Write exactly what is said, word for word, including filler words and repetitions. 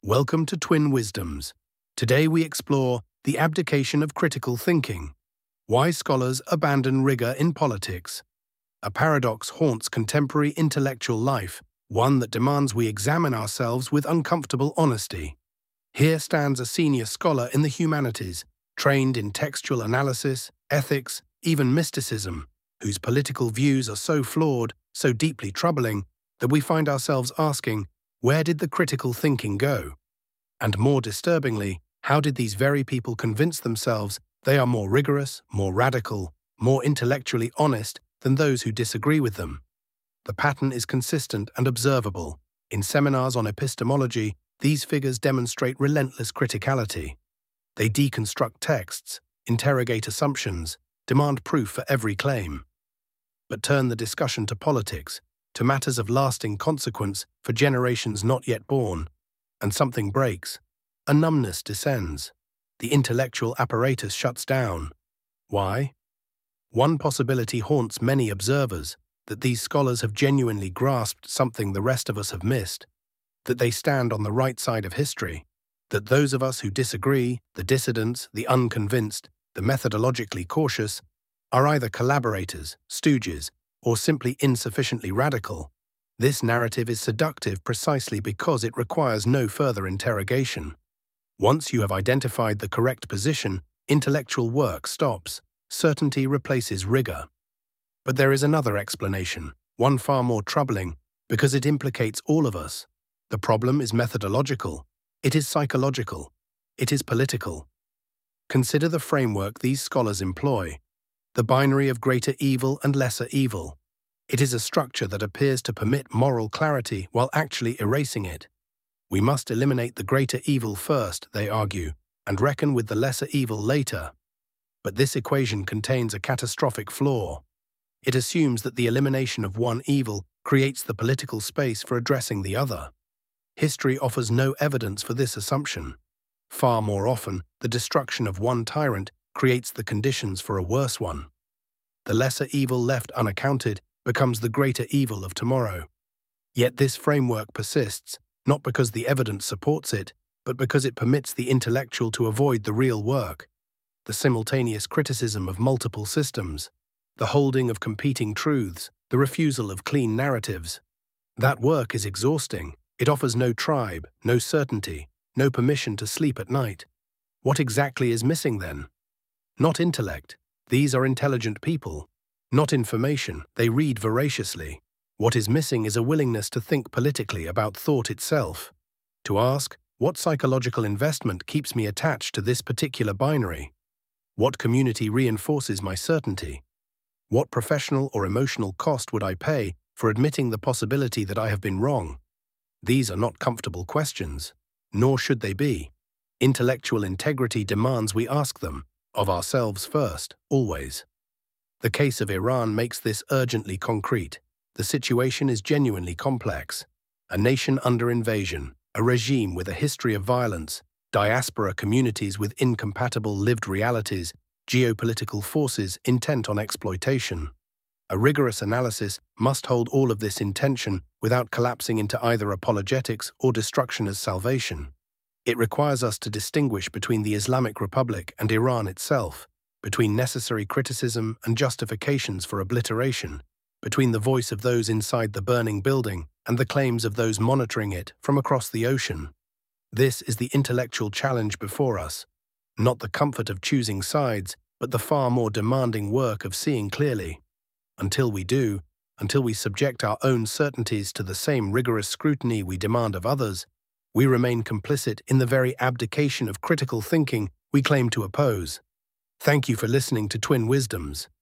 Welcome to Twin Wisdoms. Today we explore the abdication of critical thinking, why scholars abandon rigor in politics. A paradox haunts contemporary intellectual life, one that demands we examine ourselves with uncomfortable honesty. Here stands a senior scholar in the humanities, trained in textual analysis, ethics, even mysticism, whose political views are so flawed, so deeply troubling, that we find ourselves asking, where did the critical thinking go? And more disturbingly, how did these very people convince themselves they are more rigorous, more radical, more intellectually honest than those who disagree with them? The pattern is consistent and observable. In seminars on epistemology, these figures demonstrate relentless criticality. They deconstruct texts, interrogate assumptions, demand proof for every claim. But turn the discussion to politics, to matters of lasting consequence for generations not yet born, and something breaks. A numbness descends. The intellectual apparatus shuts down. Why? One possibility haunts many observers, that these scholars have genuinely grasped something the rest of us have missed, that they stand on the right side of history, that those of us who disagree, the dissidents, the unconvinced, the methodologically cautious, are either collaborators, stooges, or simply insufficiently radical. This narrative is seductive precisely because it requires no further interrogation. Once you have identified the correct position, intellectual work stops. Certainty replaces rigor. But there is another explanation, one far more troubling, because it implicates all of us. The problem is methodological. It is psychological. It is political. Consider the framework these scholars employ. The binary of greater evil and lesser evil. It is a structure that appears to permit moral clarity while actually erasing it. We must eliminate the greater evil first, they argue, and reckon with the lesser evil later. But this equation contains a catastrophic flaw. It assumes that the elimination of one evil creates the political space for addressing the other. History offers no evidence for this assumption. Far more often, the destruction of one tyrant creates the conditions for a worse one. The lesser evil left unaccounted becomes the greater evil of tomorrow. Yet this framework persists, not because the evidence supports it, but because it permits the intellectual to avoid the real work, the simultaneous criticism of multiple systems, the holding of competing truths, the refusal of clean narratives. That work is exhausting. It offers no tribe, no certainty, no permission to sleep at night. What exactly is missing then? Not intellect. These are intelligent people. Not information. They read voraciously. What is missing is a willingness to think politically about thought itself. To ask, what psychological investment keeps me attached to this particular binary? What community reinforces my certainty? What professional or emotional cost would I pay for admitting the possibility that I have been wrong? These are not comfortable questions, nor should they be. Intellectual integrity demands we ask them, of ourselves first, always. The case of Iran makes this urgently concrete. The situation is genuinely complex. A nation under invasion, a regime with a history of violence, diaspora communities with incompatible lived realities, geopolitical forces intent on exploitation. A rigorous analysis must hold all of this in tension without collapsing into either apologetics or destruction as salvation. It requires us to distinguish between the Islamic Republic and Iran itself, between necessary criticism and justifications for obliteration, between the voice of those inside the burning building and the claims of those monitoring it from across the ocean. This is the intellectual challenge before us, not the comfort of choosing sides, but the far more demanding work of seeing clearly. Until we do, until we subject our own certainties to the same rigorous scrutiny we demand of others, we remain complicit in the very abdication of critical thinking we claim to oppose. Thank you for listening to Twin Wisdoms.